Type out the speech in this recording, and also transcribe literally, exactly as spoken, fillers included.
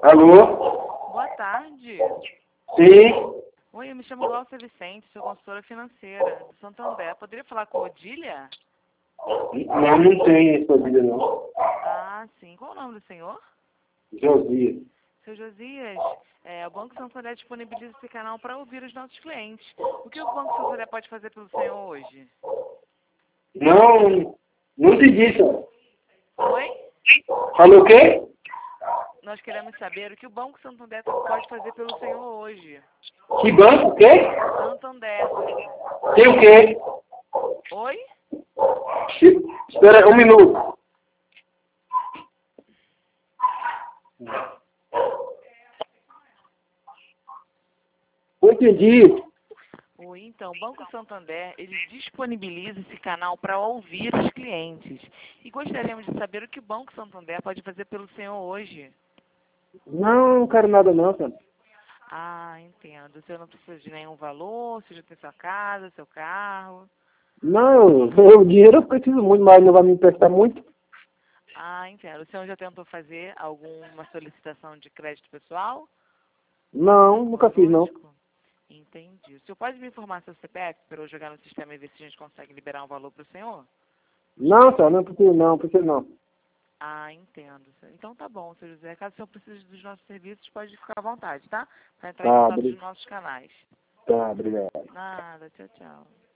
Alô? Boa tarde. Sim? Oi, eu me chamo Glaucia Vicente, sou consultora financeira do Santander. Poderia falar com a Odília? Não, não tem essa vida não. Ah, sim. Qual o nome do senhor? Josias. Seu Josias, é, o Banco Santander disponibiliza esse canal para ouvir os nossos clientes. O que o Banco Santander pode fazer pelo senhor hoje? Não, não entendi, senhor. Oi? Falou o quê? Nós queremos saber o que o Banco Santander pode fazer pelo senhor hoje. Que banco? O quê? Santander. Tem o quê? Oi? Espera um minuto. Não entendi. Oi, então, o Banco Santander, ele disponibiliza esse canal para ouvir os clientes. E gostaríamos de saber o que o Banco Santander pode fazer pelo senhor hoje. Não, não quero nada não, senhor. Ah, entendo. O senhor não precisa de nenhum valor, você já tem sua casa, seu carro. Não, eu, o dinheiro eu preciso muito, mas não vai me emprestar muito. Ah, entendo. O senhor já tentou fazer alguma solicitação de crédito pessoal? Não, nunca fiz não. Conosco? Entendi. O senhor pode me informar seu C P F para eu jogar no sistema e ver se a gente consegue liberar um valor para o senhor? Não, senhor, não preciso não, preciso não. Ah, entendo. Então tá bom, seu José. Caso o senhor precise dos nossos serviços, pode ficar à vontade, tá? Para entrar em Tá, contato obri- nos nossos canais. tá, obrigado. Nada, tchau, tchau.